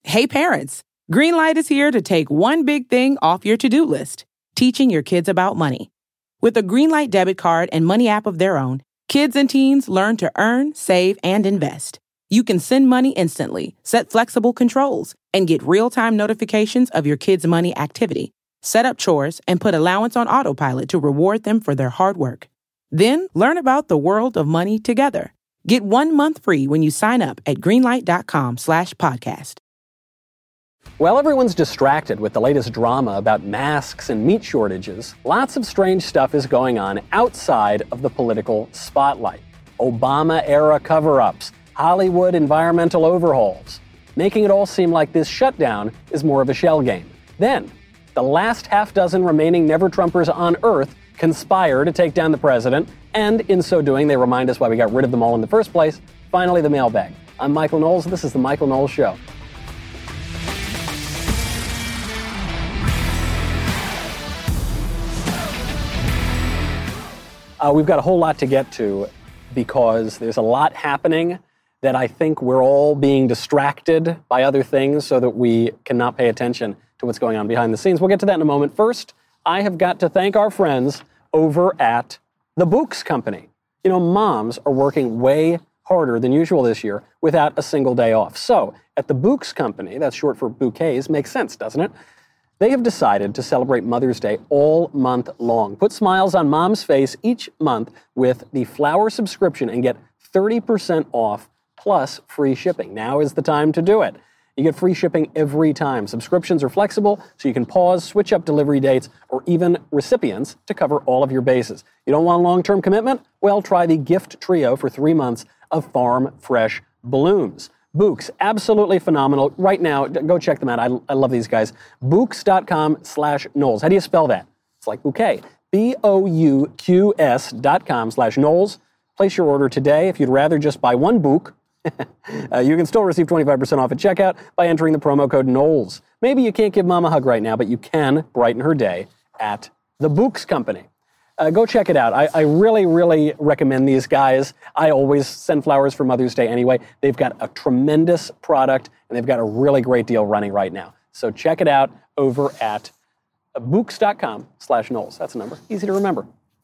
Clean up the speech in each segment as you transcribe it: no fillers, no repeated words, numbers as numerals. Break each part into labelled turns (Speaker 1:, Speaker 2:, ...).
Speaker 1: Hey parents, Greenlight is here to take one big thing off your to-do list, teaching your kids about money. With a Greenlight debit card and money app of their own, kids and teens learn to earn, save, and invest. You can send money instantly, set flexible controls, and get real-time notifications of your kids' money activity. Set up chores and put allowance on autopilot to reward them for their hard work. Then learn about the world of money together. Get 1 month free when you sign up at greenlight.com/podcast.
Speaker 2: While everyone's distracted with the latest drama about masks and meat shortages, lots of strange stuff is going on outside of the political spotlight. Obama-era cover-ups, Hollywood environmental overhauls, making it all seem like this shutdown is more of a shell game. Then, the last half dozen remaining never-Trumpers on Earth conspire to take down the president, and in so doing, they remind us why we got rid of them all in the first place. Finally, the mailbag. I'm Michael Knowles. This is The Michael Knowles Show. We've got a whole lot to get to because there's a lot happening that I think we're all being distracted by other things so that we cannot pay attention to what's going on behind the scenes. We'll get to that in a moment. First, I have got to thank our friends over at the Bouqs Company. You know, moms are working way harder than usual this year without a single day off. So, at the Bouqs Company, that's short for bouquets, makes sense, doesn't it? They have decided to celebrate Mother's Day all month long. Put smiles on mom's face each month with the flower subscription and get 30% off plus free shipping. Now is the time to do it. You get free shipping every time. Subscriptions are flexible, so you can pause, switch up delivery dates, or even recipients to cover all of your bases. You don't want a long-term commitment? Well, try the gift trio for 3 months of farm fresh blooms. Bouqs, absolutely phenomenal. Right now, go check them out. I love these guys. Bouqs.com/Knowles. How do you spell that? It's like bouquet. BOUQS.com/Knowles. Place your order today. If you'd rather just buy one bouquet, you can still receive 25% off at checkout by entering the promo code Knowles. Maybe you can't give Mom a hug right now, but you can brighten her day at the Bouqs Company. Go check it out. I really, really recommend these guys. I always send flowers for Mother's Day anyway. They've got a tremendous product, and they've got a really great deal running right now. So check it out over at Bouqs.com/Knowles. That's a number. Easy to remember.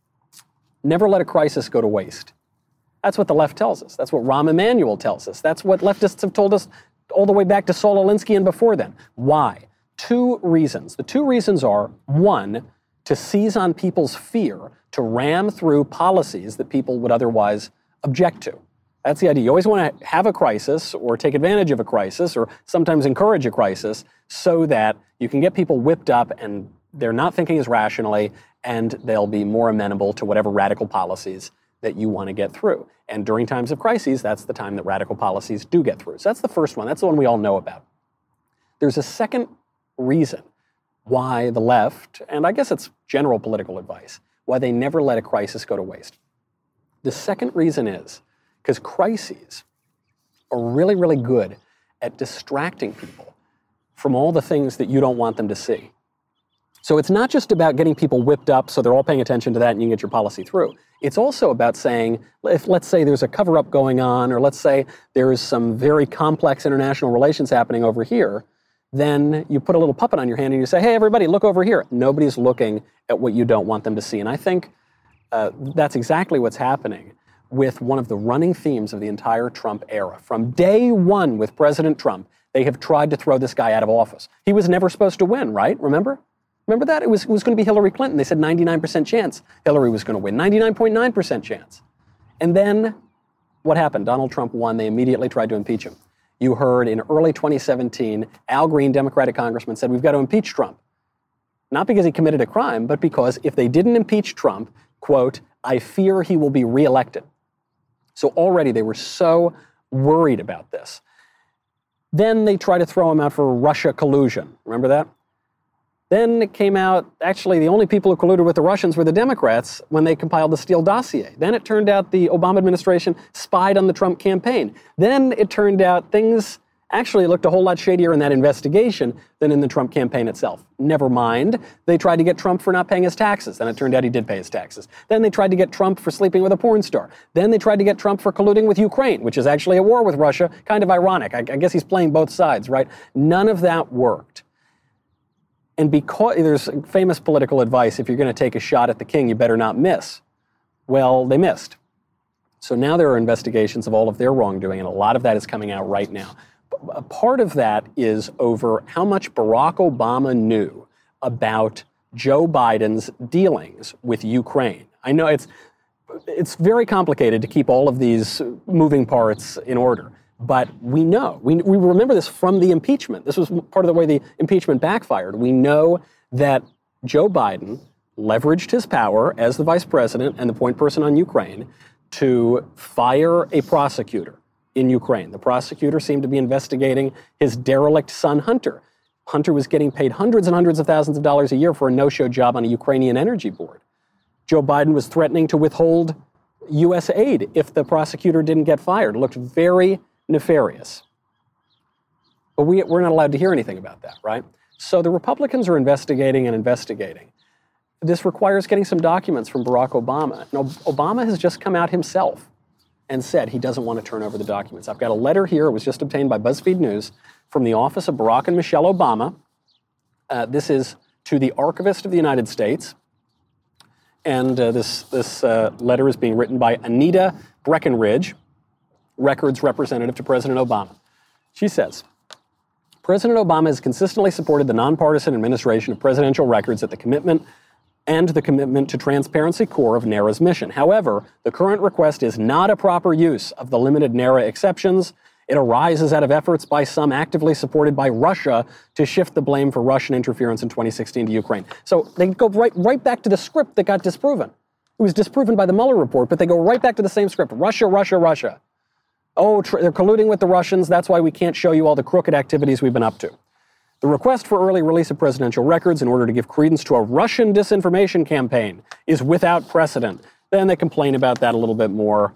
Speaker 2: Never let a crisis go to waste. That's what the left tells us. That's what Rahm Emanuel tells us. That's what leftists have told us all the way back to Saul Alinsky and before then. Why? 2 reasons. The 2 reasons are, 1, to seize on people's fear, to ram through policies that people would otherwise object to. That's the idea. You always want to have a crisis or take advantage of a crisis or sometimes encourage a crisis so that you can get people whipped up and they're not thinking as rationally and they'll be more amenable to whatever radical policies that you want to get through. And during times of crises, that's the time that radical policies do get through. So that's the first one. That's the one we all know about. There's a second reason why the left, and I guess it's general political advice, why they never let a crisis go to waste. The second reason is because crises are really, really good at distracting people from all the things that you don't want them to see. So it's not just about getting people whipped up so they're all paying attention to that and you can get your policy through. It's also about saying, if let's say there's a cover-up going on, or let's say there is some very complex international relations happening over here, then you put a little puppet on your hand and you say, hey, everybody, look over here. Nobody's looking at what you don't want them to see. And I think that's exactly what's happening with one of the running themes of the entire Trump era. From day one with President Trump, they have tried to throw this guy out of office. He was never supposed to win, right? Remember that? It was going to be Hillary Clinton. They said 99% chance Hillary was going to win, 99.9% chance. And then what happened? Donald Trump won. They immediately tried to impeach him. You heard in early 2017, Al Green, Democratic congressman, said, we've got to impeach Trump. Not because he committed a crime, but because if they didn't impeach Trump, quote, I fear he will be reelected. So already they were so worried about this. Then they tried to throw him out for Russia collusion. Remember that? Then it came out, actually, the only people who colluded with the Russians were the Democrats when they compiled the Steele dossier. Then it turned out the Obama administration spied on the Trump campaign. Then it turned out things Actually, it looked a whole lot shadier in that investigation than in the Trump campaign itself. Never mind, they tried to get Trump for not paying his taxes. Then it turned out he did pay his taxes. Then they tried to get Trump for sleeping with a porn star. Then they tried to get Trump for colluding with Ukraine, which is actually a war with Russia. Kind of ironic. I guess he's playing both sides, right? None of that worked. And because there's famous political advice, if you're going to take a shot at the king, you better not miss. Well, they missed. So now there are investigations of all of their wrongdoing, and a lot of that is coming out right now. A part of that is over how much Barack Obama knew about Joe Biden's dealings with Ukraine. I know it's very complicated to keep all of these moving parts in order, but we know. We remember this from the impeachment. This was part of the way the impeachment backfired. We know that Joe Biden leveraged his power as the vice president and the point person on Ukraine to fire a prosecutor in Ukraine. The prosecutor seemed to be investigating his derelict son, Hunter. Hunter was getting paid hundreds and hundreds of thousands of dollars a year for a no-show job on a Ukrainian energy board. Joe Biden was threatening to withhold U.S. aid if the prosecutor didn't get fired. It looked very nefarious. But we're not allowed to hear anything about that, right? So the Republicans are investigating and investigating. This requires getting some documents from Barack Obama. And Obama has just come out himself and said he doesn't want to turn over the documents. I've got a letter here. It was just obtained by BuzzFeed News from the office of Barack and Michelle Obama. This is to the Archivist of the United States. And this letter is being written by Anita Breckenridge, records representative to President Obama. She says, President Obama has consistently supported the nonpartisan administration of presidential records at the commitment to transparency core of NARA's mission. However, the current request is not a proper use of the limited NARA exceptions. It arises out of efforts by some actively supported by Russia to shift the blame for Russian interference in 2016 to Ukraine. So they go right back to the script that got disproven. It was disproven by the Mueller report, but they go right back to the same script. Russia, Russia, Russia. Oh, they're colluding with the Russians. That's why we can't show you all the crooked activities we've been up to. The request for early release of presidential records in order to give credence to a Russian disinformation campaign is without precedent. Then they complain about that a little bit more.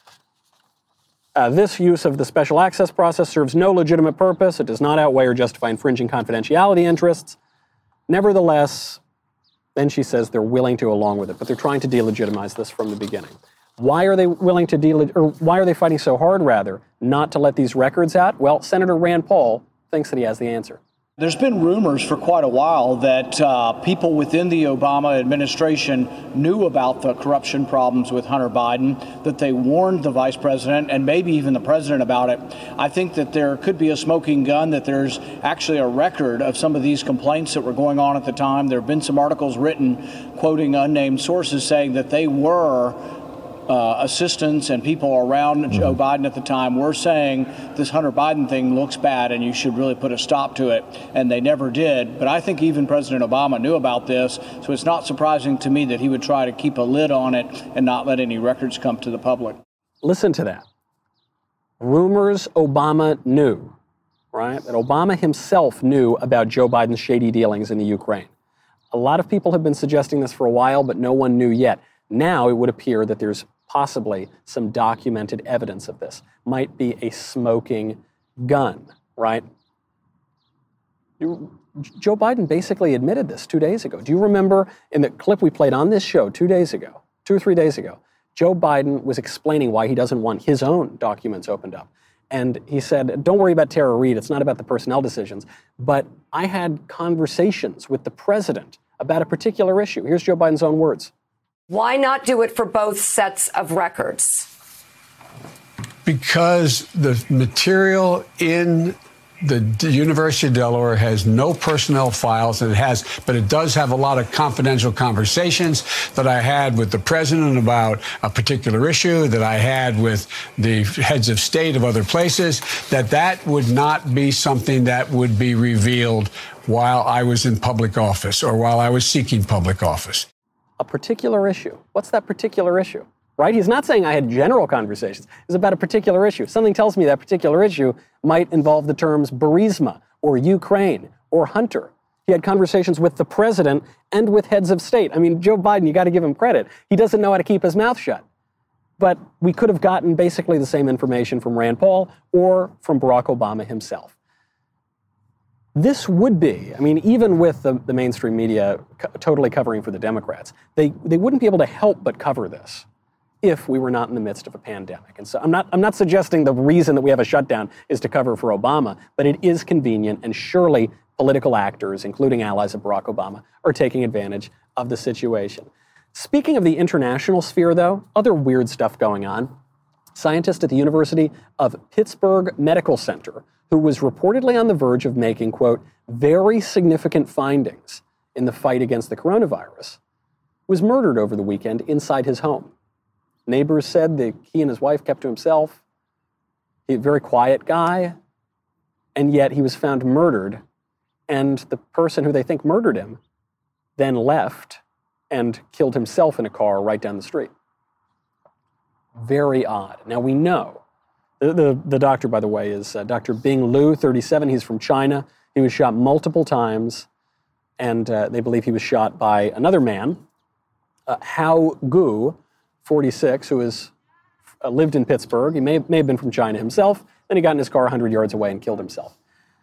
Speaker 2: This use of the special access process serves no legitimate purpose. It does not outweigh or justify infringing confidentiality interests. Nevertheless, then she says they're willing to along with it, but they're trying to delegitimize this from the beginning. Why are they willing to why are they fighting so hard, rather, not to let these records out? Well, Senator Rand Paul thinks that he has the answer.
Speaker 3: There's been rumors for quite a while that people within the Obama administration knew about the corruption problems with Hunter Biden, that they warned the vice president and maybe even the president about it. I think that there could be a smoking gun, that there's actually a record of some of these complaints that were going on at the time. There have been some articles written quoting unnamed sources saying that they were assistants and people around Joe Biden at the time were saying this Hunter Biden thing looks bad and you should really put a stop to it. And they never did. But I think even President Obama knew about this. So it's not surprising to me that he would try to keep a lid on it and not let any records come to the public.
Speaker 2: Listen to that. Rumors Obama knew, right? That Obama himself knew about Joe Biden's shady dealings in the Ukraine. A lot of people have been suggesting this for a while, but no one knew yet. Now it would appear that there's possibly some documented evidence of this. Might be a smoking gun, right? Joe Biden basically admitted this 2 days ago. Do you remember in the clip we played on this show 2 or 3 days ago, Joe Biden was explaining why he doesn't want his own documents opened up. And he said, don't worry about Tara Reade. It's not about the personnel decisions. But I had conversations with the president about a particular issue. Here's Joe Biden's own words.
Speaker 4: Why not do it for both sets of records?
Speaker 5: Because the material in the University of Delaware has no personnel files, but it does have a lot of confidential conversations that I had with the president about a particular issue, that I had with the heads of state of other places, that would not be something that would be revealed while I was in public office or while I was seeking public office.
Speaker 2: A particular issue. What's that particular issue? Right? He's not saying I had general conversations. It's about a particular issue. Something tells me that particular issue might involve the terms Burisma or Ukraine or Hunter. He had conversations with the president and with heads of state. I mean, Joe Biden, you got to give him credit. He doesn't know how to keep his mouth shut. But we could have gotten basically the same information from Rand Paul or from Barack Obama himself. This would be, I mean, even with the mainstream media totally covering for the Democrats, they wouldn't be able to help but cover this if we were not in the midst of a pandemic. And so I'm not suggesting the reason that we have a shutdown is to cover for Obama, but it is convenient, and surely political actors, including allies of Barack Obama, are taking advantage of the situation. Speaking of the international sphere, though, other weird stuff going on. Scientist at the University of Pittsburgh Medical Center, who was reportedly on the verge of making, quote, very significant findings in the fight against the coronavirus, was murdered over the weekend inside his home. Neighbors said that he and his wife kept to himself. He's a very quiet guy, and yet he was found murdered, and the person who they think murdered him then left and killed himself in a car right down the street. Very odd. Now we know, the doctor, by the way, is Dr. Bing Liu, 37. He's from China. He was shot multiple times, and they believe he was shot by another man, Hao Gu, 46, who lived in Pittsburgh. He may have been from China himself. Then he got in his car 100 yards away and killed himself.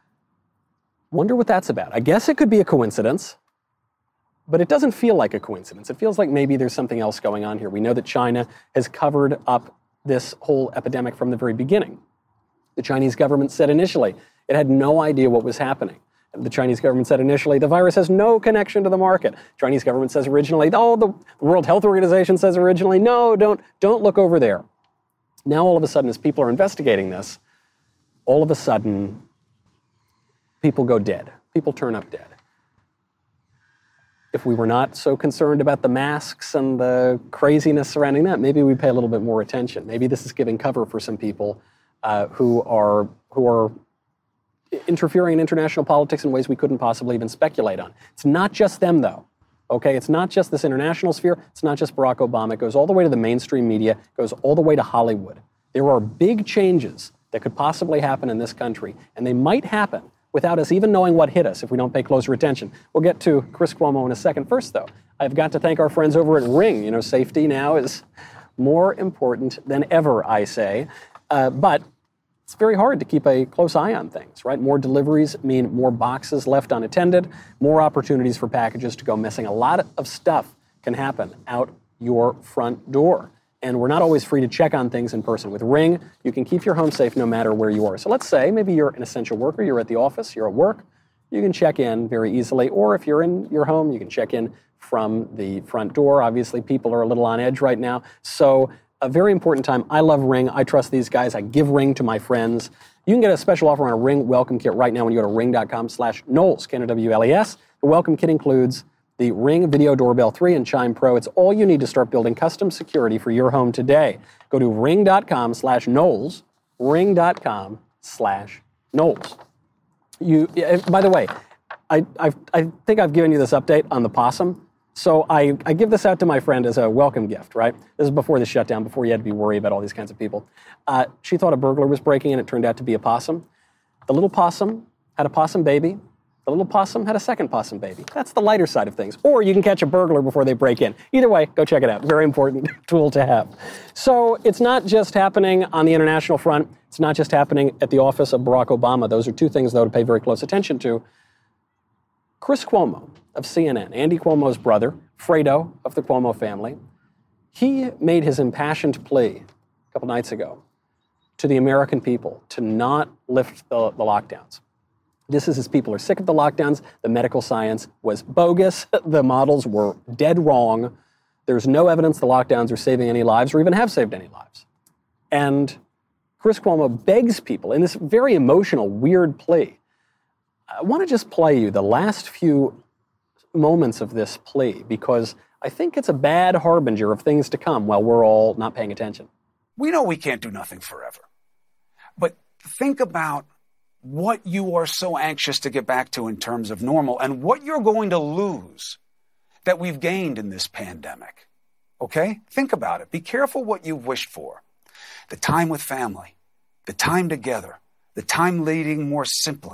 Speaker 2: Wonder what that's about. I guess it could be a coincidence, but it doesn't feel like a coincidence. It feels like maybe there's something else going on here. We know that China has covered up this whole epidemic from the very beginning. The Chinese government said initially it had no idea what was happening. The Chinese government said initially the virus has no connection to the market. Chinese government says originally, the World Health Organization says originally, no, don't look over there. Now all of a sudden, as people are investigating this, all of a sudden, people go dead. People turn up dead. If we were not so concerned about the masks and the craziness surrounding that, maybe we'd pay a little bit more attention. Maybe this is giving cover for some people who are interfering in international politics in ways we couldn't possibly even speculate on. It's not just them, though. Okay, it's not just this international sphere. It's not just Barack Obama. It goes all the way to the mainstream media. It goes all the way to Hollywood. There are big changes that could possibly happen in this country, and they might happen without us even knowing what hit us if we don't pay closer attention. We'll get to Chris Cuomo in a second. First, though, I've got to thank our friends over at Ring. You know, safety now is more important than ever, I say. But it's very hard to keep a close eye on things, right? More deliveries mean more boxes left unattended, more opportunities for packages to go missing. A lot of stuff can happen out your front door. And we're not always free to check on things in person. With Ring, you can keep your home safe no matter where you are. So let's say maybe you're an essential worker, you're at the office, you're at work, you can check in very easily. Or if you're in your home, you can check in from the front door. Obviously, people are a little on edge right now. So a very important time. I love Ring. I trust these guys. I give Ring to my friends. You can get a special offer on a Ring welcome kit right now when you go to ring.com/Knowles, K-N-O-W-L-E-S. The welcome kit includes the Ring Video Doorbell 3 and Chime Pro. It's all you need to start building custom security for your home today. Go to ring.com/Knowles, ring.com/Knowles. By the way, I think I've given you this update on the possum. So I give this out to my friend as a welcome gift, right? This is before the shutdown, before you had to be worried about all these kinds of people. She thought a burglar was breaking in. It turned out to be a possum. The little possum had a possum baby. The little possum had a second possum baby. That's the lighter side of things. Or you can catch a burglar before they break in. Either way, go check it out. Very important tool to have. So it's not just happening on the international front. It's not just happening at the office of Barack Obama. Those are two things, though, to pay very close attention to. Chris Cuomo of CNN, Andy Cuomo's brother, Fredo of the Cuomo family, he made his impassioned plea a couple nights ago to the American people to not lift the lockdowns. This is as people are sick of the lockdowns. The medical science was bogus. The models were dead wrong. There's no evidence the lockdowns are saving any lives or even have saved any lives. And Chris Cuomo begs people in this very emotional, weird plea. I want to just play you the last few moments of this plea because I think it's a bad harbinger of things to come while we're all not paying attention.
Speaker 6: We know we can't do nothing forever. But think about what you are so anxious to get back to in terms of normal and what you're going to lose that we've gained in this pandemic. Okay? Think about it. Be careful what you've wished for. The time with family, the time together, the time leading more simply,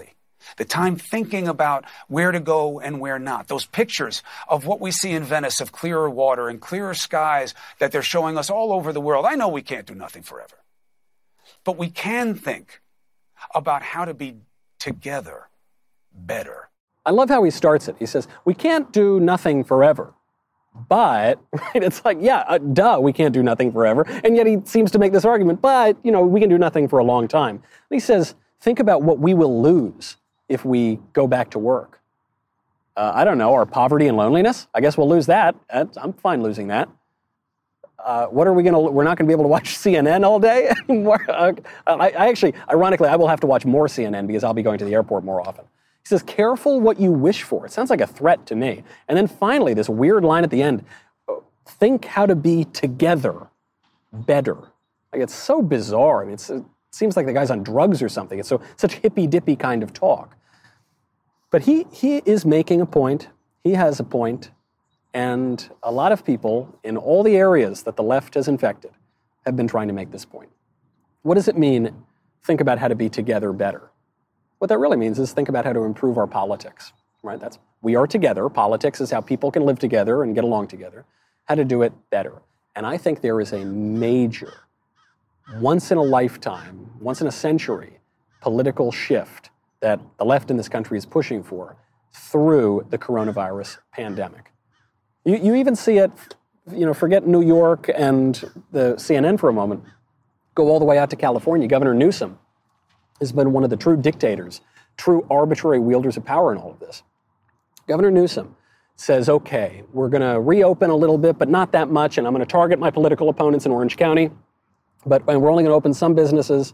Speaker 6: The time thinking about where to go and where not. Those pictures of what we see in Venice of clearer water and clearer skies that they're showing us all over the world. I know we can't do nothing forever. But we can think about how to be together better.
Speaker 2: I love how he starts it. He says, we can't do nothing forever. But, right, it's like, duh, we can't do nothing forever. And yet he seems to make this argument, but, we can do nothing for a long time. And he says, think about what we will lose if we go back to work. I don't know, our poverty and loneliness? I guess we'll lose that. I'm fine losing that. What are we we're not going to be able to watch CNN all day anymore? Ironically, I will have to watch more CNN because I'll be going to the airport more often. He says, careful what you wish for. It sounds like a threat to me. And then finally, this weird line at the end, think how to be together better. Like, it's so bizarre. I mean, it seems like the guy's on drugs or something. It's such hippy-dippy kind of talk. But he is making a point. He has a point. And a lot of people in all the areas that the left has infected have been trying to make this point. What does it mean, think about how to be together better? What that really means is think about how to improve our politics, right? We are together. Politics is how people can live together and get along together. How to do it better. And I think there is a major, once in a lifetime, once in a century, political shift that the left in this country is pushing for through the coronavirus pandemic. You even see it, forget New York and the CNN for a moment, go all the way out to California. Governor Newsom has been one of the true dictators, true arbitrary wielders of power in all of this. Governor Newsom says, okay, we're going to reopen a little bit, but not that much, and I'm going to target my political opponents in Orange County, and we're only going to open some businesses.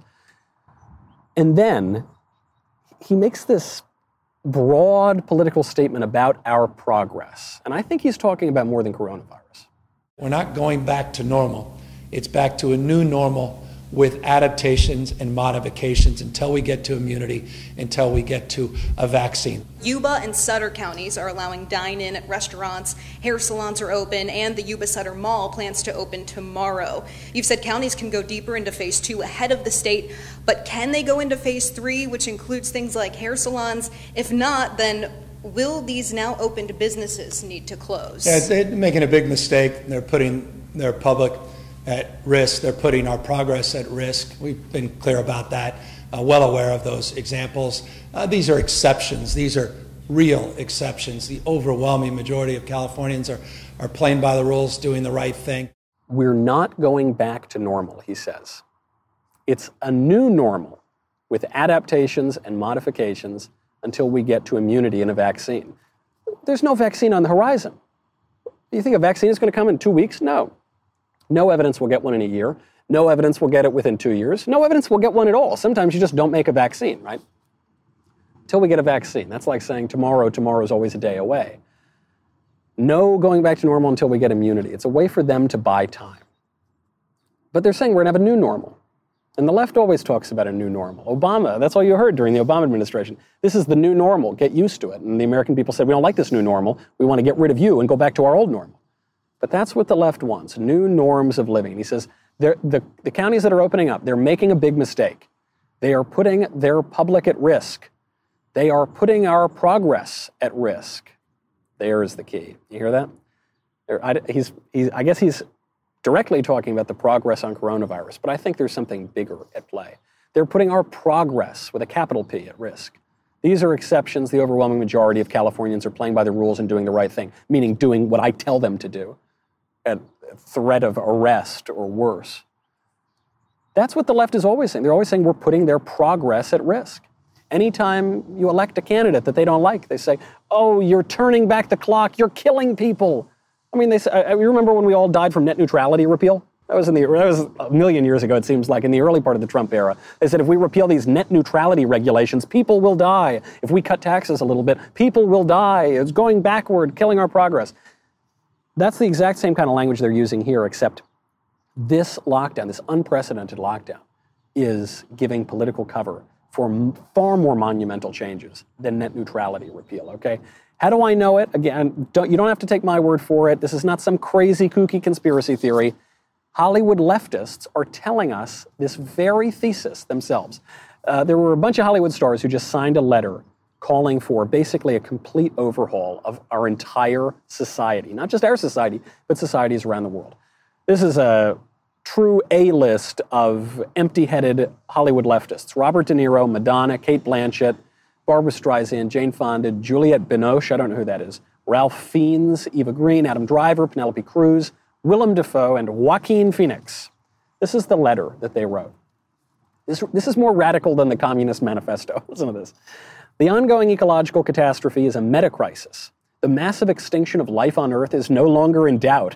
Speaker 2: And then he makes this broad political statement about our progress. And I think he's talking about more than coronavirus.
Speaker 7: We're not going back to normal. It's back to a new normal with adaptations and modifications until we get to immunity, until we get to a vaccine.
Speaker 8: Yuba and Sutter counties are allowing dine-in at restaurants, hair salons are open, and the Yuba Sutter Mall plans to open tomorrow. You've said counties can go deeper into phase 2 ahead of the state, but can they go into phase 3, which includes things like hair salons? If not, then will these now opened businesses need to close?
Speaker 7: Yeah, they're making a big mistake. They're putting their public at risk. They're putting our progress at risk. We've been clear about that, well aware of those examples. These are exceptions. These are real exceptions. The overwhelming majority of Californians are playing by the rules, doing the right thing.
Speaker 2: We're not going back to normal, he says. It's a new normal with adaptations and modifications until we get to immunity and a vaccine. There's no vaccine on the horizon. You think a vaccine is going to come in 2 weeks? No. No evidence we'll get one in a year. No evidence we'll get it within 2 years. No evidence we'll get one at all. Sometimes you just don't make a vaccine, right? Until we get a vaccine. That's like saying tomorrow's always a day away. No going back to normal until we get immunity. It's a way for them to buy time. But they're saying we're going to have a new normal. And the left always talks about a new normal. Obama, that's all you heard during the Obama administration. This is the new normal. Get used to it. And the American people said, we don't like this new normal. We want to get rid of you and go back to our old normal. But that's what the left wants, new norms of living. He says the counties that are opening up, they're making a big mistake. They are putting their public at risk. They are putting our progress at risk. There is the key. You hear that? I guess he's directly talking about the progress on coronavirus, but I think there's something bigger at play. They're putting our progress, with a capital P, at risk. These are exceptions. The overwhelming majority of Californians are playing by the rules and doing the right thing, meaning doing what I tell them to do at threat of arrest or worse. That's what the left is always saying. They're always saying we're putting their progress at risk. Anytime you elect a candidate that they don't like, they say, oh, you're turning back the clock, you're killing people. I mean, you remember when we all died from net neutrality repeal? That was a million years ago, it seems like, in the early part of the Trump era. They said if we repeal these net neutrality regulations, people will die. If we cut taxes a little bit, people will die. It's going backward, killing our progress. That's the exact same kind of language they're using here, except this lockdown, this unprecedented lockdown, is giving political cover for far more monumental changes than net neutrality repeal, okay? How do I know it? Again, you don't have to take my word for it. This is not some crazy, kooky conspiracy theory. Hollywood leftists are telling us this very thesis themselves. There were a bunch of Hollywood stars who just signed a letter calling for basically a complete overhaul of our entire society, not just our society, but societies around the world. This is a true A-list of empty-headed Hollywood leftists. Robert De Niro, Madonna, Cate Blanchett, Barbra Streisand, Jane Fonda, Juliette Binoche, I don't know who that is, Ralph Fiennes, Eva Green, Adam Driver, Penelope Cruz, Willem Dafoe, and Joaquin Phoenix. This is the letter that they wrote. This is more radical than the Communist Manifesto. Listen to this. The ongoing ecological catastrophe is a meta-crisis. The massive extinction of life on Earth is no longer in doubt.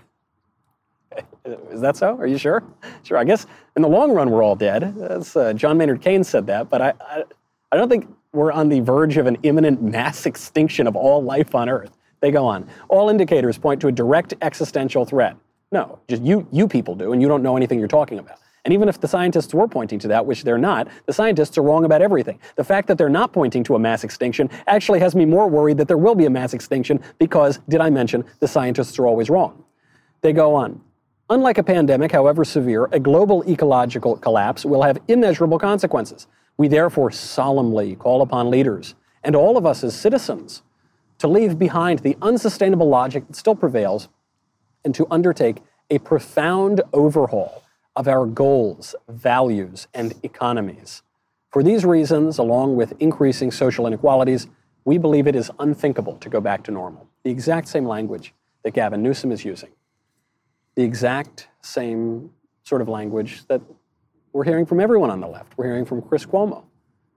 Speaker 2: Is that so? Are you sure? Sure. I guess in the long run, we're all dead. That's, John Maynard Keynes said that, but I don't think we're on the verge of an imminent mass extinction of all life on Earth. They go on. All indicators point to a direct existential threat. No, just you people do, and you don't know anything you're talking about. And even if the scientists were pointing to that, which they're not, the scientists are wrong about everything. The fact that they're not pointing to a mass extinction actually has me more worried that there will be a mass extinction because, did I mention, the scientists are always wrong. They go on. Unlike a pandemic, however severe, a global ecological collapse will have immeasurable consequences. We therefore solemnly call upon leaders, and all of us as citizens, to leave behind the unsustainable logic that still prevails and to undertake a profound overhaul of our goals, values, and economies. For these reasons, along with increasing social inequalities, we believe it is unthinkable to go back to normal. The exact same language that Gavin Newsom is using. The exact same sort of language that we're hearing from everyone on the left. We're hearing from Chris Cuomo.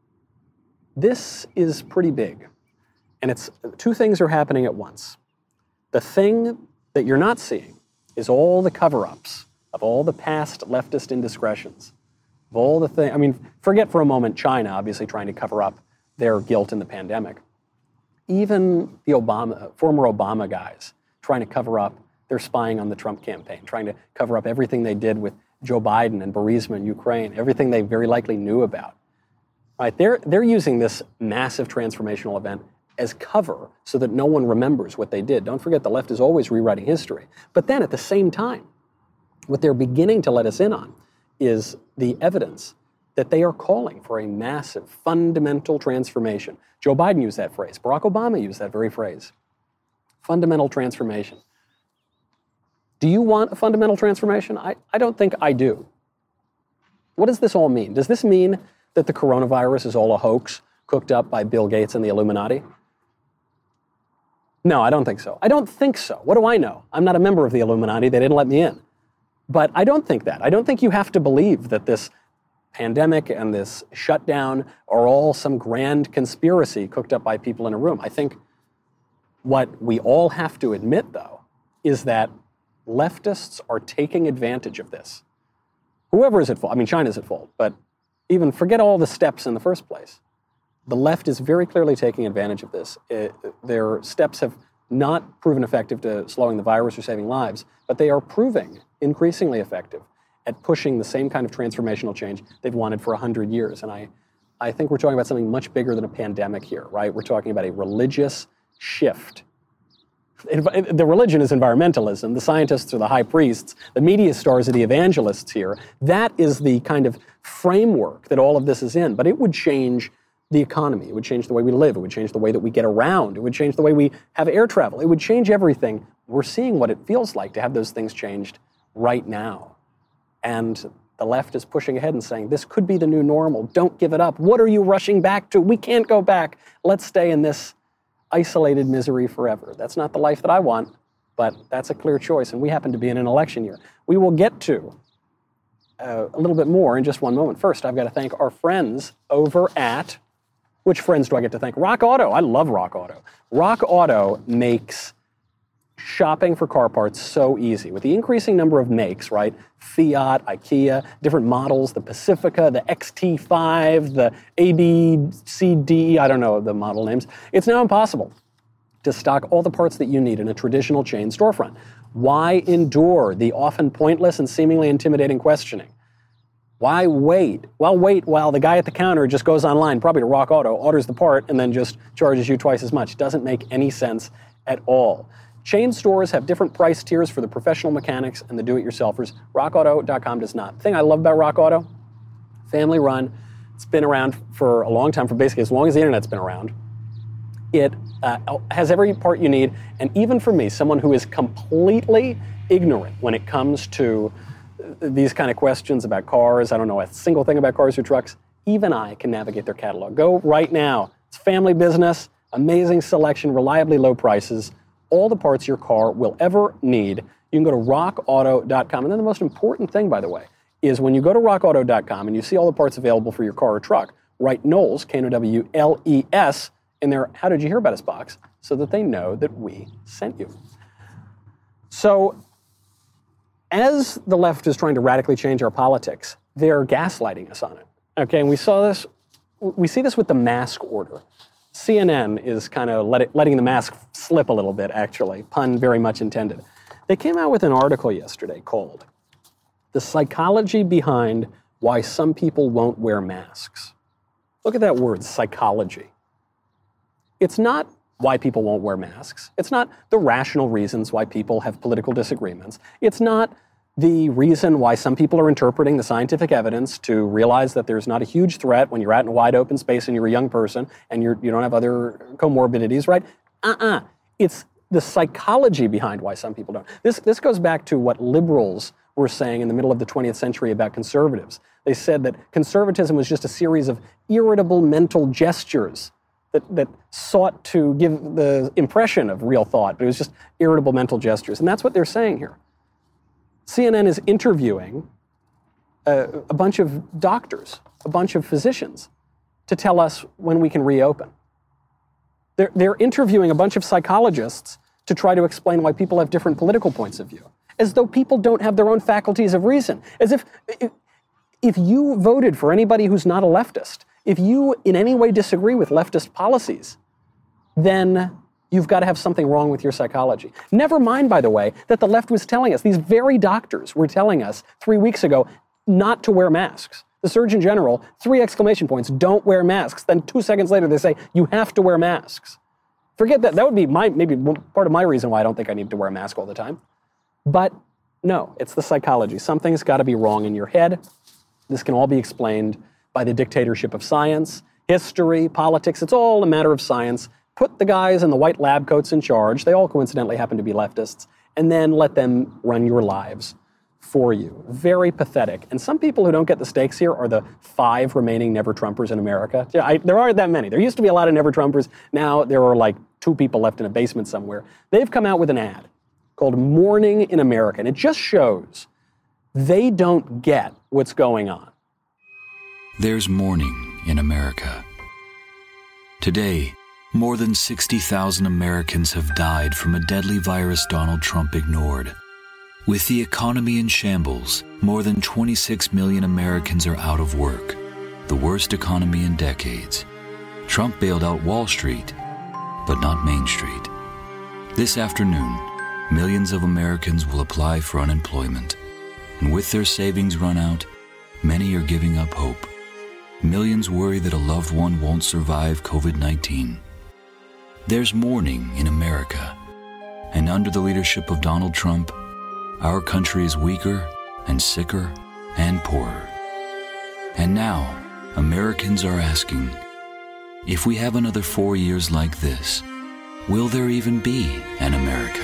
Speaker 2: This is pretty big. And it's two things are happening at once. The thing that you're not seeing is all the cover-ups of all the past leftist indiscretions, of all the things. I mean, forget for a moment China, obviously trying to cover up their guilt in the pandemic. Even the former Obama guys trying to cover up their spying on the Trump campaign, trying to cover up everything they did with Joe Biden and Burisma in Ukraine, everything they very likely knew about. Right? They're using this massive transformational event as cover so that no one remembers what they did. Don't forget, the left is always rewriting history. But then at the same time, what they're beginning to let us in on is the evidence that they are calling for a massive, fundamental transformation. Joe Biden used that phrase. Barack Obama used that very phrase. Fundamental transformation. Do you want a fundamental transformation? I don't think I do. What does this all mean? Does this mean that the coronavirus is all a hoax cooked up by Bill Gates and the Illuminati? No, I don't think so. I don't think so. What do I know? I'm not a member of the Illuminati. They didn't let me in. But I don't think that. I don't think you have to believe that this pandemic and this shutdown are all some grand conspiracy cooked up by people in a room. I think what we all have to admit, though, is that leftists are taking advantage of this. Whoever is at fault, I mean, China's at fault, but even forget all the steps in the first place. The left is very clearly taking advantage of this. Their steps have not proven effective to slowing the virus or saving lives, but they are proving increasingly effective at pushing the same kind of transformational change they've wanted for 100 years. And I think we're talking about something much bigger than a pandemic here, right? We're talking about a religious shift. The religion is environmentalism. The scientists are the high priests. The media stars are the evangelists here. That is the kind of framework that all of this is in. But it would change the economy. It would change the way we live. It would change the way that we get around. It would change the way we have air travel. It would change everything. We're seeing what it feels like to have those things changed right now. And the left is pushing ahead and saying, this could be the new normal. Don't give it up. What are you rushing back to? We can't go back. Let's stay in this isolated misery forever. That's not the life that I want, but that's a clear choice. And we happen to be in an election year. We will get to a little bit more in just one moment. First, I've got to thank our friends over at, which friends do I get to thank? Rock Auto. I love Rock Auto. Rock Auto makes shopping for car parts so easy. With the increasing number of makes, right? Fiat, IKEA, different models, the Pacifica, the XT5, the ABCD, I don't know the model names. It's now impossible to stock all the parts that you need in a traditional chain storefront. Why endure the often pointless and seemingly intimidating questioning? Why wait? Well, wait while the guy at the counter just goes online, probably to Rock Auto, orders the part, and then just charges you twice as much. Doesn't make any sense at all. Chain stores have different price tiers for the professional mechanics and the do-it-yourselfers. RockAuto.com does not. The thing I love about Rock Auto, family run. It's been around for a long time, for basically as long as the internet's been around. It has every part you need. And even for me, someone who is completely ignorant when it comes to these kind of questions about cars, I don't know a single thing about cars or trucks, even I can navigate their catalog. Go right now. It's family business, amazing selection, reliably low prices, all the parts your car will ever need. You can go to rockauto.com. And then the most important thing, by the way, is when you go to rockauto.com and you see all the parts available for your car or truck, write Knowles, Knowles, in their How Did You Hear About Us box so that they know that we sent you. So as the left is trying to radically change our politics, they're gaslighting us on it. Okay, and we see this with the mask order. CNN is kind of letting the mask slip a little bit, actually, pun very much intended. They came out with an article yesterday called The Psychology Behind Why Some People Won't Wear Masks. Look at that word, psychology. It's not why people won't wear masks. It's not the rational reasons why people have political disagreements. It's not the reason why some people are interpreting the scientific evidence to realize that there's not a huge threat when you're out in a wide open space and you're a young person and you don't have other comorbidities, right? It's the psychology behind why some people don't. This goes back to what liberals were saying in the middle of the 20th century about conservatives. They said that conservatism was just a series of irritable mental gestures that sought to give the impression of real thought, but it was just irritable mental gestures. And that's what they're saying here. CNN is interviewing a bunch of doctors, a bunch of physicians, to tell us when we can reopen. They're interviewing a bunch of psychologists to try to explain why people have different political points of view, as though people don't have their own faculties of reason, as if you voted for anybody who's not a leftist, if you in any way disagree with leftist policies, then you've got to have something wrong with your psychology. Never mind, by the way, that the left was telling us, these very doctors were telling us 3 weeks ago not to wear masks. The Surgeon General, 3 exclamation points, don't wear masks. Then 2 seconds later, they say, you have to wear masks. Forget that. That would be maybe part of my reason why I don't think I need to wear a mask all the time. But no, it's the psychology. Something's got to be wrong in your head. This can all be explained by the dictatorship of science, history, politics. It's all a matter of science. Put the guys in the white lab coats in charge. They all coincidentally happen to be leftists. And then let them run your lives for you. Very pathetic. And some people who don't get the stakes here are the 5 remaining Never-Trumpers in America. There aren't that many. There used to be a lot of Never-Trumpers. Now there are like 2 people left in a basement somewhere. They've come out with an ad called Morning in America. And it just shows they don't get what's going on.
Speaker 9: There's morning in America. Today, more than 60,000 Americans have died from a deadly virus Donald Trump ignored. With the economy in shambles, more than 26 million Americans are out of work, the worst economy in decades. Trump bailed out Wall Street, but not Main Street. This afternoon, millions of Americans will apply for unemployment. And with their savings run out, many are giving up hope. Millions worry that a loved one won't survive COVID-19. There's mourning in America, and under the leadership of Donald Trump, our country is weaker and sicker and poorer. And now, Americans are asking, if we have another 4 years like this, will there even be an America?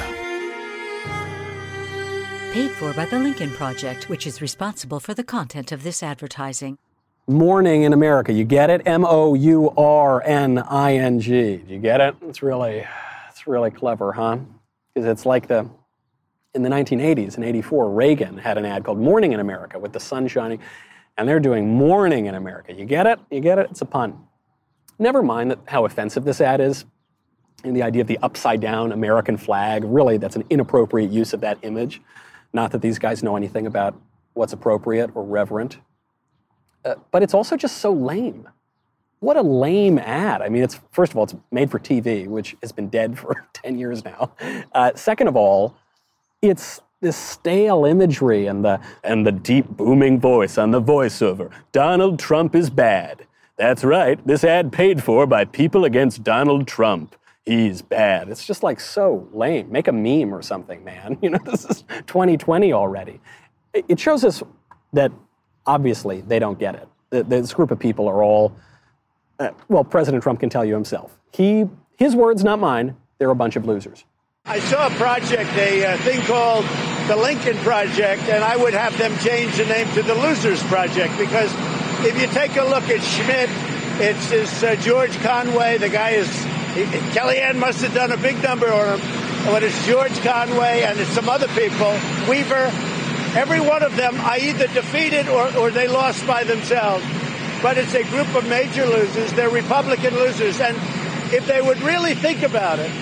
Speaker 10: Paid for by the Lincoln Project, which is responsible for the content of this advertising.
Speaker 2: Morning in America. You get it? Mourning. Do you get it? It's really clever, huh? Because it's like in the 1980s, in 84, Reagan had an ad called Morning in America with the sun shining, and they're doing Morning in America. You get it? You get it? It's a pun. Never mind how offensive this ad is, and the idea of the upside-down American flag. Really, that's an inappropriate use of that image. Not that these guys know anything about what's appropriate or reverent. But it's also just so lame. What a lame ad. I mean, first of all, it's made for TV, which has been dead for 10 years now. Second of all, it's this stale imagery and the deep booming voice on the voiceover. Donald Trump is bad. That's right. This ad paid for by people against Donald Trump. He's bad. It's just like so lame. Make a meme or something, man. This is 2020 already. It shows us that obviously they don't get it. This group of people are all, President Trump can tell you himself. He His words, not mine. They're a bunch of losers.
Speaker 11: I saw a project, a thing called the Lincoln Project, and I would have them change the name to the Losers Project, because if you take a look at Schmidt, it's this George Conway. The guy is, Kellyanne must have done a big number on him, but it's George Conway and it's some other people, Weaver. Every one of them I either defeated or they lost by themselves. But it's a group of major losers. They're Republican losers. And if they would really think about it,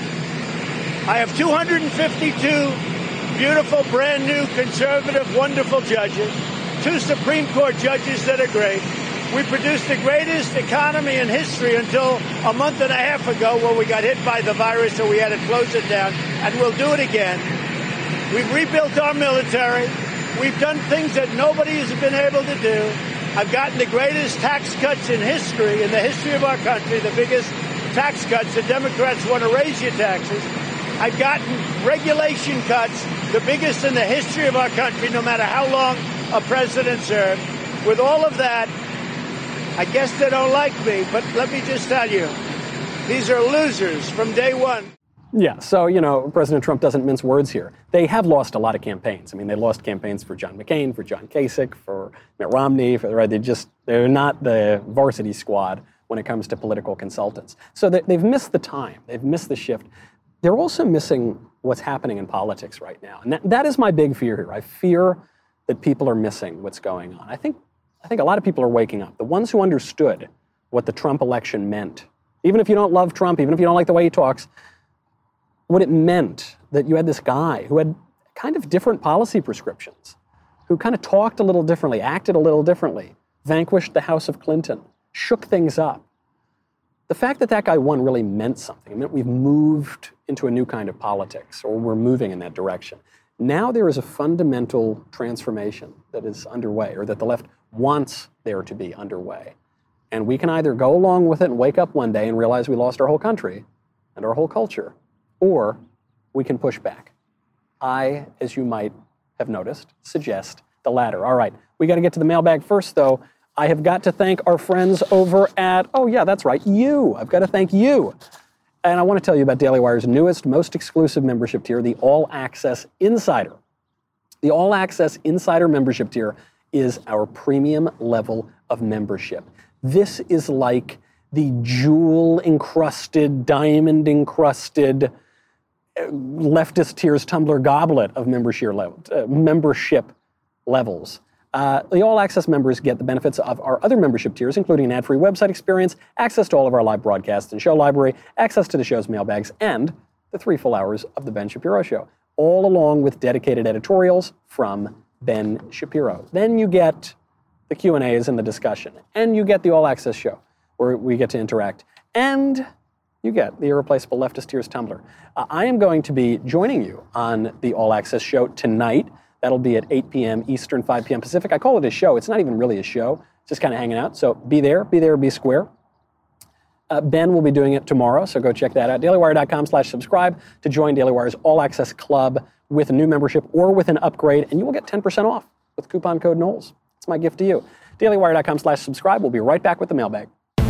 Speaker 11: I have 252 beautiful, brand new, conservative, wonderful judges, 2 Supreme Court judges that are great. We produced the greatest economy in history until a month and a half ago when we got hit by the virus, so we had to close it down, and we'll do it again. We've rebuilt our military. We've done things that nobody has been able to do. I've gotten the greatest tax cuts in history, in the history of our country, the biggest tax cuts. The Democrats want to raise your taxes. I've gotten regulation cuts, the biggest in the history of our country, no matter how long a president served. With all of that, I guess they don't like me, but let me just tell you, these are losers from day one.
Speaker 2: Yeah, so, President Trump doesn't mince words here. They have lost a lot of campaigns. I mean, they lost campaigns for John McCain, for John Kasich, for Mitt Romney. They're not the varsity squad when it comes to political consultants. So they've missed the time. They've missed the shift. They're also missing what's happening in politics right now. And that is my big fear here. I fear that people are missing what's going on. I think a lot of people are waking up. The ones who understood what the Trump election meant, even if you don't love Trump, even if you don't like the way he talks, what it meant that you had this guy who had kind of different policy prescriptions, who kind of talked a little differently, acted a little differently, vanquished the House of Clinton, shook things up. The fact that that guy won really meant something. It meant we've moved into a new kind of politics, or we're moving in that direction. Now there is a fundamental transformation that is underway, or that the left wants there to be underway. And we can either go along with it and wake up one day and realize we lost our whole country and our whole culture, or we can push back. I, as you might have noticed, suggest the latter. All right, we got to get to the mailbag first, though. I have got to thank our friends over at, oh yeah, that's right, you. I've got to thank you. And I want to tell you about Daily Wire's newest, most exclusive membership tier, the All Access Insider. The All Access Insider membership tier is our premium level of membership. This is like the jewel-encrusted, diamond-encrusted leftist tears tumbler goblet of membership levels. The All Access members get the benefits of our other membership tiers, including an ad-free website experience, access to all of our live broadcasts and show library, access to the show's mailbags, and the 3 full hours of The Ben Shapiro Show, all along with dedicated editorials from Ben Shapiro. Then you get the Q&As and the discussion, and you get the All Access show, where we get to interact, and you get the Irreplaceable Leftist Tears Tumbler. I am going to be joining you on the All Access show tonight. That'll be at 8 p.m. Eastern, 5 p.m. Pacific. I call it a show. It's not even really a show. It's just kind of hanging out. So be there, be square. Ben will be doing it tomorrow, so go check that out. DailyWire.com/subscribe to join Daily Wire's All Access Club with a new membership or with an upgrade, and you will get 10% off with coupon code Knowles. It's my gift to you. DailyWire.com/subscribe. We'll be right back with the mailbag.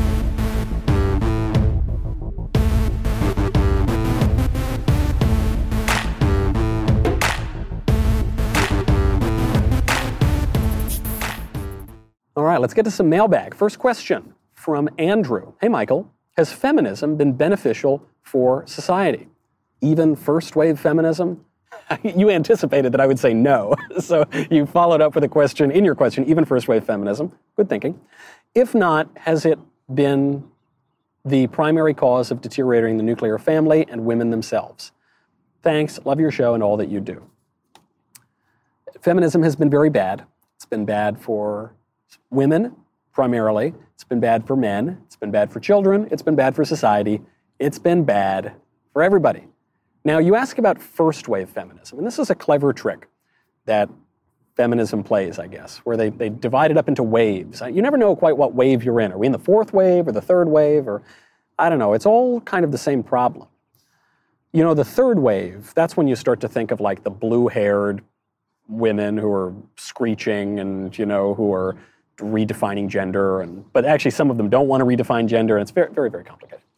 Speaker 2: All right, let's get to some mailbag. First question from Andrew. Hey, Michael, has feminism been beneficial for society? Even first-wave feminism? You anticipated that I would say no, so you followed up with a question in your question, even first-wave feminism. Good thinking. If not, has it been the primary cause of deteriorating the nuclear family and women themselves? Thanks, love your show and all that you do. Feminism has been very bad. It's been bad for women, primarily. It's been bad for men. It's been bad for children. It's been bad for society. It's been bad for everybody. Now, you ask about first-wave feminism, and this is a clever trick that feminism plays, I guess, where they divide it up into waves. You never know quite what wave you're in. Are we in the fourth wave or the third wave? Or I don't know. It's all kind of the same problem. You know, the third wave, that's when you start to think of like the blue-haired women who are screeching and, you know, who are redefining gender, but actually some of them don't want to redefine gender, and it's very, very, very complicated.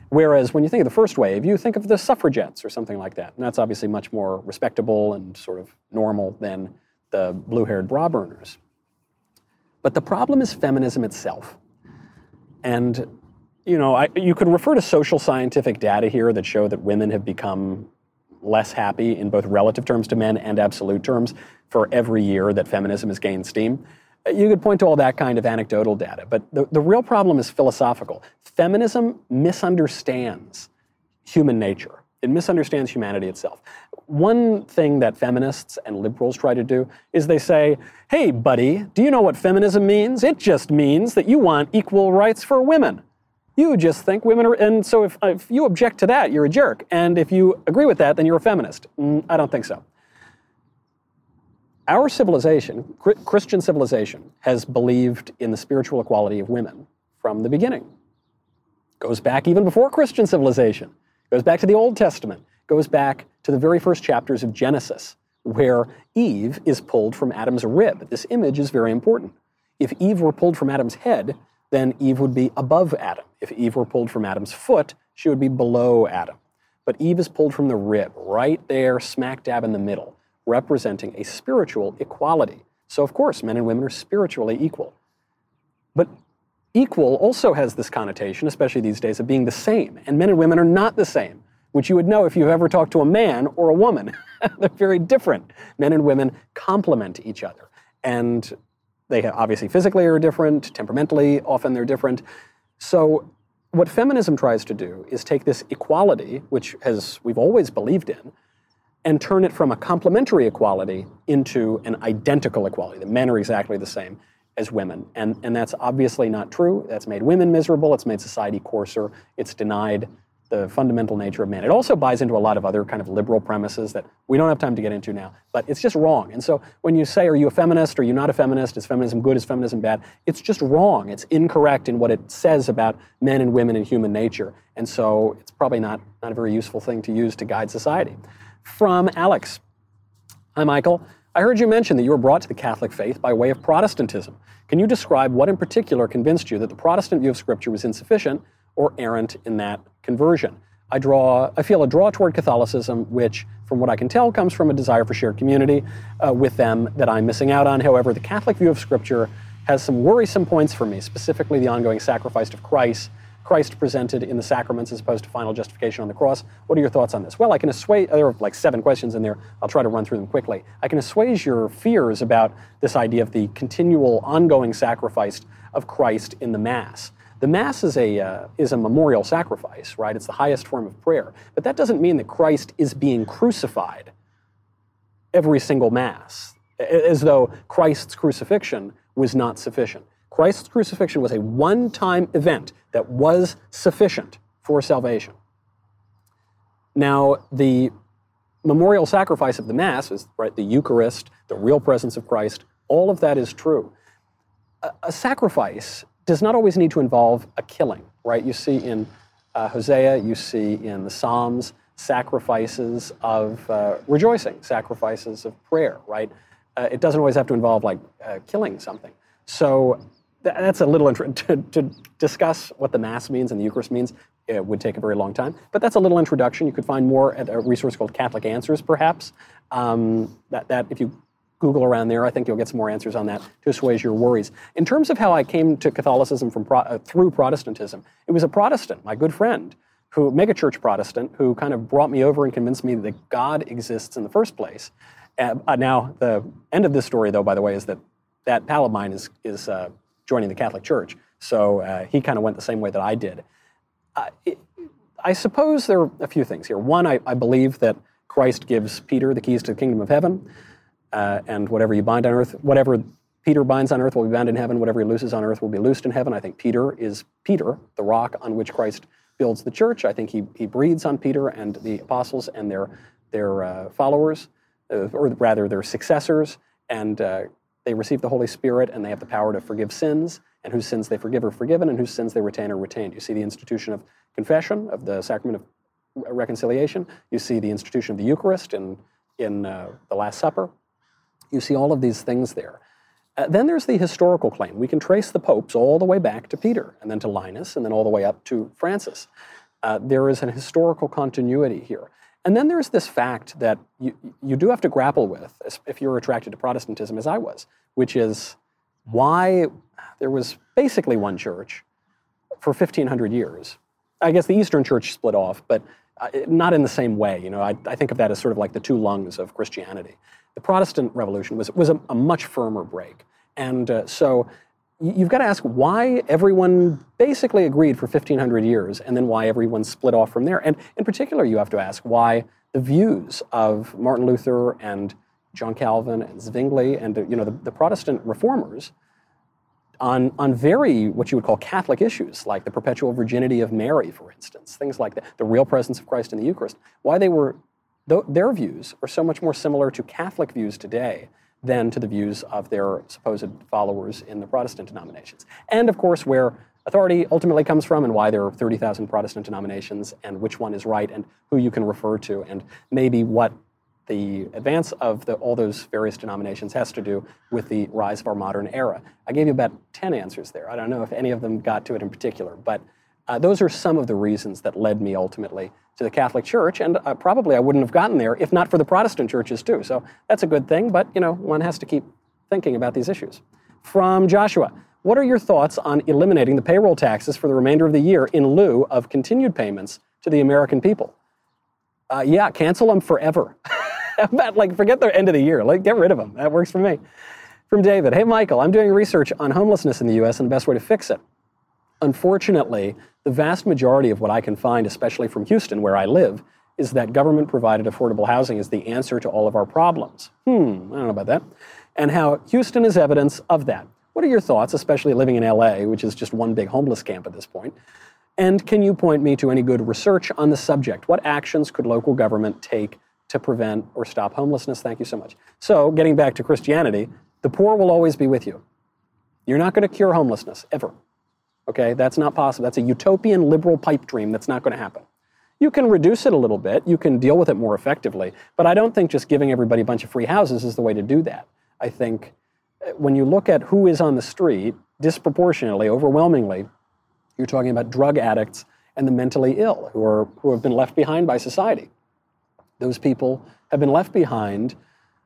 Speaker 2: Whereas when you think of the first wave, you think of the suffragettes or something like that. And that's obviously much more respectable and sort of normal than the blue-haired bra burners. But the problem is feminism itself. And, you could refer to social scientific data here that show that women have become less happy in both relative terms to men and absolute terms for every year that feminism has gained steam. You could point to all that kind of anecdotal data, but the real problem is philosophical. Feminism misunderstands human nature. It misunderstands humanity itself. One thing that feminists and liberals try to do is they say, hey, buddy, do you know what feminism means? It just means that you want equal rights for women. You just think women are, and so if you object to that, you're a jerk. And if you agree with that, then you're a feminist. I don't think so. Our civilization, Christian civilization, has believed in the spiritual equality of women from the beginning. Goes back even before Christian civilization. Goes back to the Old Testament. Goes back to the very first chapters of Genesis, where Eve is pulled from Adam's rib. This image is very important. If Eve were pulled from Adam's head, then Eve would be above Adam. If Eve were pulled from Adam's foot, she would be below Adam. But Eve is pulled from the rib, right there, smack dab in the middle, representing a spiritual equality. So of course, men and women are spiritually equal. But equal also has this connotation, especially these days, of being the same. And men and women are not the same, which you would know if you've ever talked to a man or a woman. They're very different. Men and women complement each other. And they obviously physically are different, temperamentally often they're different. So what feminism tries to do is take this equality, which we've always believed in, and turn it from a complementary equality into an identical equality. The men are exactly the same as women. And that's obviously not true. That's made women miserable. It's made society coarser. It's denied the fundamental nature of man. It also buys into a lot of other kind of liberal premises that we don't have time to get into now, but it's just wrong. And so when you say, are you a feminist? Are you not a feminist? Is feminism good? Is feminism bad? It's just wrong. It's incorrect in what it says about men and women and human nature. And so it's probably not a very useful thing to use to guide society. From Alex. Hi, Michael. I heard you mention that you were brought to the Catholic faith by way of Protestantism. Can you describe what in particular convinced you that the Protestant view of Scripture was insufficient or errant in that conversion? I feel a draw toward Catholicism, which, from what I can tell, comes from a desire for shared community with them that I'm missing out on. However, the Catholic view of Scripture has some worrisome points for me, specifically the ongoing sacrifice of Christ presented in the sacraments as opposed to final justification on the cross. What are your thoughts on this? Well, I can assuage, there are like 7 questions in there. I'll try to run through them quickly. I can assuage your fears about this idea of the continual ongoing sacrifice of Christ in the Mass. The Mass is a memorial sacrifice, right? It's the highest form of prayer. But that doesn't mean that Christ is being crucified every single Mass, as though Christ's crucifixion was not sufficient. Christ's crucifixion was a one-time event that was sufficient for salvation. Now, the memorial sacrifice of the Mass is, right, the Eucharist, the real presence of Christ, all of that is true. A sacrifice does not always need to involve a killing, right? You see in Hosea, you see in the Psalms, sacrifices of rejoicing, sacrifices of prayer, right? It doesn't always have to involve killing something. So that's a little, to discuss what the Mass means and the Eucharist means, it would take a very long time. But that's a little introduction. You could find more at a resource called Catholic Answers, perhaps. That if you Google around there, I think you'll get some more answers on that to assuage your worries. In terms of how I came to Catholicism through Protestantism, it was a Protestant, my good friend, megachurch Protestant, who kind of brought me over and convinced me that God exists in the first place. Now, the end of this story, though, by the way, is that pal of mine is joining the Catholic Church. So he kind of went the same way that I did. I suppose there are a few things here. One, I believe that Christ gives Peter the keys to the kingdom of heaven, and whatever you bind on earth, whatever Peter binds on earth will be bound in heaven, whatever he looses on earth will be loosed in heaven. I think Peter is Peter, the rock on which Christ builds the church. I think he breathes on Peter and the apostles and their followers, or rather their successors, and they receive the Holy Spirit and they have the power to forgive sins, and whose sins they forgive are forgiven, and whose sins they retain are retained. You see the institution of confession, of the sacrament of reconciliation. You see the institution of the Eucharist in the Last Supper. You see all of these things there. Then there's the historical claim. We can trace the popes all the way back to Peter, and then to Linus, and then all the way up to Francis. There is an historical continuity here. And then there's this fact that you do have to grapple with, if you're attracted to Protestantism, as I was, which is why there was basically one church for 1,500 years. I guess the Eastern Church split off, but not in the same way. You know, I think of that as sort of like the two lungs of Christianity. The Protestant Revolution was a much firmer break. And so you've got to ask why everyone basically agreed for 1,500 years and then why everyone split off from there. And in particular, you have to ask why the views of Martin Luther and John Calvin and Zwingli and the Protestant reformers on very, what you would call Catholic issues, like the perpetual virginity of Mary, for instance, things like that, the real presence of Christ in the Eucharist, why their views are so much more similar to Catholic views today than to the views of their supposed followers in the Protestant denominations. And of course, where authority ultimately comes from and why there are 30,000 Protestant denominations and which one is right and who you can refer to and maybe what the advance of all those various denominations has to do with the rise of our modern era. I gave you about 10 answers there. I don't know if any of them got to it in particular, but those are some of the reasons that led me ultimately to the Catholic Church, and probably I wouldn't have gotten there if not for the Protestant churches too. So that's a good thing, but one has to keep thinking about these issues. From Joshua, what are your thoughts on eliminating the payroll taxes for the remainder of the year in lieu of continued payments to the American people? Yeah, cancel them forever. Forget the end of the year. Get rid of them. That works for me. From David, hey, Michael, I'm doing research on homelessness in the U.S. and the best way to fix it. Unfortunately, the vast majority of what I can find, especially from Houston, where I live, is that government-provided affordable housing is the answer to all of our problems. I don't know about that. And how Houston is evidence of that. What are your thoughts, especially living in L.A., which is just one big homeless camp at this point? And can you point me to any good research on the subject? What actions could local government take to prevent or stop homelessness? Thank you so much. So, getting back to Christianity, the poor will always be with you. You're not going to cure homelessness, ever. Okay, that's not possible. That's a utopian liberal pipe dream that's not going to happen. You can reduce it a little bit. You can deal with it more effectively. But I don't think just giving everybody a bunch of free houses is the way to do that. I think when you look at who is on the street, disproportionately, overwhelmingly, you're talking about drug addicts and the mentally ill who have been left behind by society. Those people have been left behind,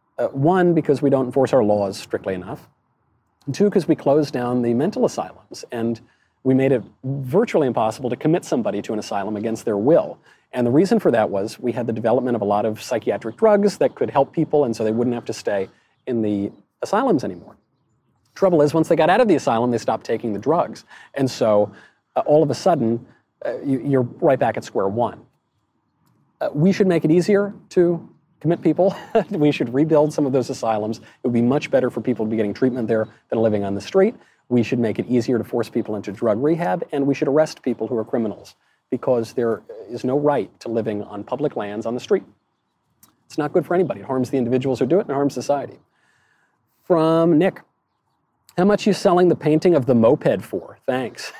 Speaker 2: one, because we don't enforce our laws strictly enough, and two, because we closed down the mental asylums, and we made it virtually impossible to commit somebody to an asylum against their will. And the reason for that was we had the development of a lot of psychiatric drugs that could help people, and so they wouldn't have to stay in the asylums anymore. Trouble is, once they got out of the asylum, they stopped taking the drugs. And so all of a sudden, you're right back at square one. We should make it easier to commit people. We should rebuild some of those asylums. It would be much better for people to be getting treatment there than living on the street. We should make it easier to force people into drug rehab, and we should arrest people who are criminals, because there is no right to living on public lands on the street. It's not good for anybody. It harms the individuals who do it, and it harms society. From Nick, how much are you selling the painting of the moped for? Thanks.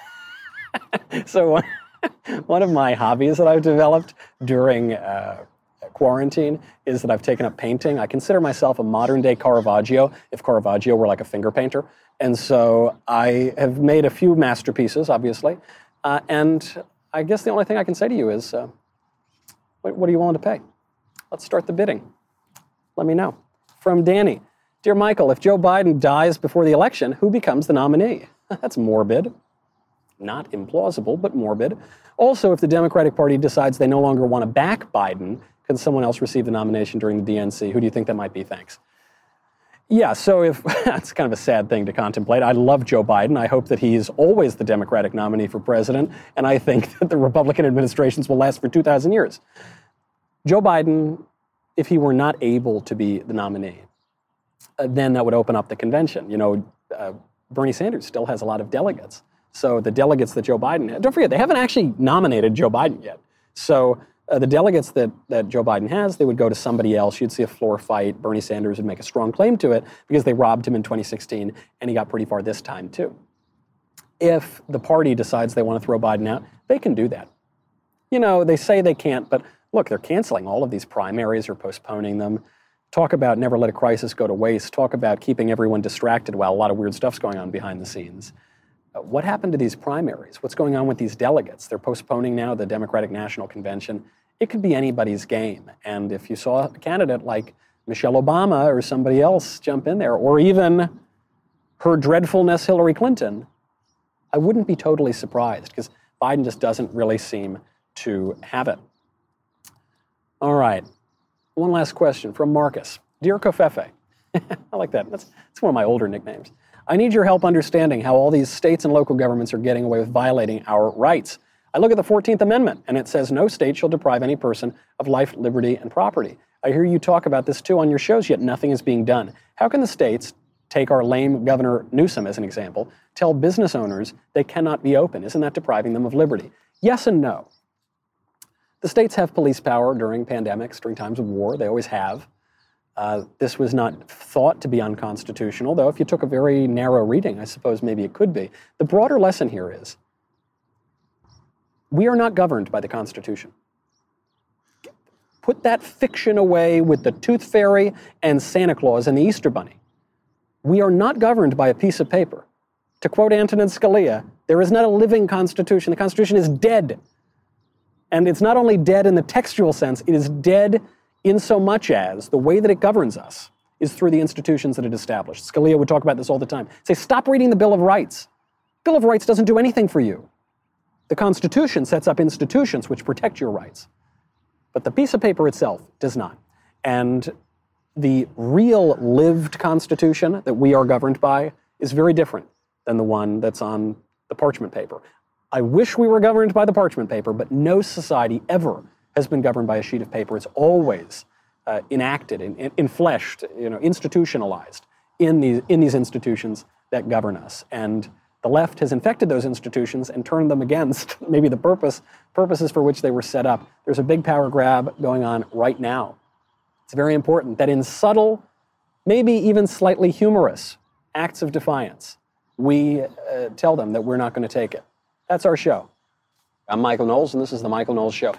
Speaker 2: So one of my hobbies that I've developed during quarantine is that I've taken up painting. I consider myself a modern-day Caravaggio, if Caravaggio were like a finger painter. And so I have made a few masterpieces, obviously. And I guess the only thing I can say to you is, what are you willing to pay? Let's start the bidding. Let me know. From Danny, dear Michael, if Joe Biden dies before the election, who becomes the nominee? That's morbid. Not implausible, but morbid. Also, if the Democratic Party decides they no longer want to back Biden, can someone else receive the nomination during the DNC? Who do you think that might be? Thanks. Yeah, so if that's kind of a sad thing to contemplate. I love Joe Biden. I hope that he is always the Democratic nominee for president, and I think that the Republican administrations will last for 2,000 years. Joe Biden, if he were not able to be the nominee, then that would open up the convention. Bernie Sanders still has a lot of delegates. So the delegates that Joe Biden, don't forget, they haven't actually nominated Joe Biden yet. So the delegates that Joe Biden has, they would go to somebody else. You'd see a floor fight. Bernie Sanders would make a strong claim to it because they robbed him in 2016, and he got pretty far this time too. If the party decides they want to throw Biden out, they can do that. They say they can't, but look, they're canceling all of these primaries or postponing them. Talk about never let a crisis go to waste. Talk about keeping everyone distracted while a lot of weird stuff's going on behind the scenes. What happened to these primaries? What's going on with these delegates? They're postponing now the Democratic National Convention. It could be anybody's game. And if you saw a candidate like Michelle Obama or somebody else jump in there, or even her dreadfulness Hillary Clinton, I wouldn't be totally surprised, because Biden just doesn't really seem to have it. All right. One last question from Marcus. Dear Covfefe, I like that. That's one of my older nicknames. I need your help understanding how all these states and local governments are getting away with violating our rights. I look at the 14th Amendment, and it says no state shall deprive any person of life, liberty, and property. I hear you talk about this too on your shows, yet nothing is being done. How can the states, take our lame Governor Newsom as an example, tell business owners they cannot be open? Isn't that depriving them of liberty? Yes and no. The states have police power during pandemics, during times of war. They always have. This was not thought to be unconstitutional, though if you took a very narrow reading, I suppose maybe it could be. The broader lesson here is we are not governed by the Constitution. Put that fiction away with the Tooth Fairy and Santa Claus and the Easter Bunny. We are not governed by a piece of paper. To quote Antonin Scalia, there is not a living Constitution. The Constitution is dead. And it's not only dead in the textual sense, it is dead in so much as the way that it governs us is through the institutions that it established. Scalia would talk about this all the time. Say, stop reading the Bill of Rights. The Bill of Rights doesn't do anything for you. The Constitution sets up institutions which protect your rights. But the piece of paper itself does not. And the real lived Constitution that we are governed by is very different than the one that's on the parchment paper. I wish we were governed by the parchment paper, but no society ever has been governed by a sheet of paper. It's always enacted, enfleshed, institutionalized in these institutions that govern us. And the left has infected those institutions and turned them against maybe the purposes for which they were set up. There's a big power grab going on right now. It's very important that in subtle, maybe even slightly humorous acts of defiance, we tell them that we're not going to take it. That's our show. I'm Michael Knowles, and this is The Michael Knowles Show.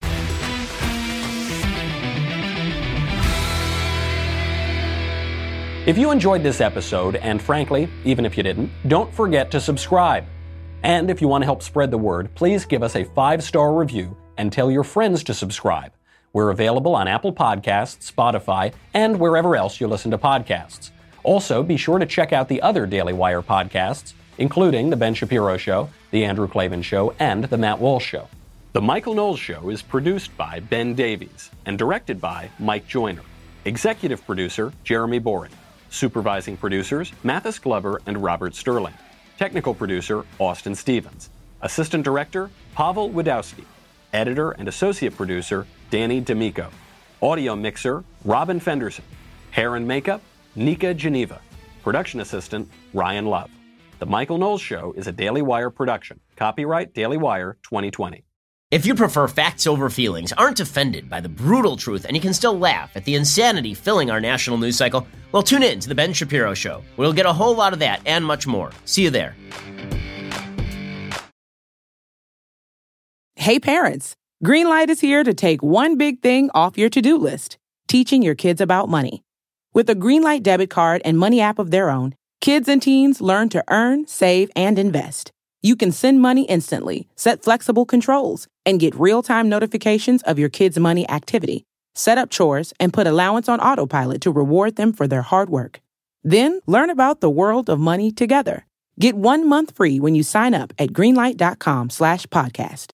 Speaker 2: If you enjoyed this episode, and frankly, even if you didn't, don't forget to subscribe. And if you want to help spread the word, please give us a 5-star review and tell your friends to subscribe. We're available on Apple Podcasts, Spotify, and wherever else you listen to podcasts. Also, be sure to check out the other Daily Wire podcasts, including The Ben Shapiro Show, The Andrew Klavan Show, and The Matt Walsh Show. The Michael Knowles Show is produced by Ben Davies and directed by Mike Joyner. Executive producer, Jeremy Boring. Supervising producers, Mathis Glover and Robert Sterling. Technical producer, Austin Stevens. Assistant director, Pavel Wadowski. Editor and associate producer, Danny D'Amico. Audio mixer, Robin Fenderson. Hair and makeup, Nika Geneva. Production assistant, Ryan Love. The Michael Knowles Show is a Daily Wire production. Copyright Daily Wire 2020.
Speaker 12: If you prefer facts over feelings, aren't offended by the brutal truth, and you can still laugh at the insanity filling our national news cycle, well, tune in to The Ben Shapiro Show. We'll get a whole lot of that and much more. See you there.
Speaker 1: Hey parents, Greenlight is here to take one big thing off your to-do list, teaching your kids about money. With a Greenlight debit card and money app of their own, kids and teens learn to earn, save, and invest. You can send money instantly, set flexible controls, and get real-time notifications of your kids' money activity. Set up chores and put allowance on autopilot to reward them for their hard work. Then learn about the world of money together. Get 1 month free when you sign up at greenlight.com/podcast.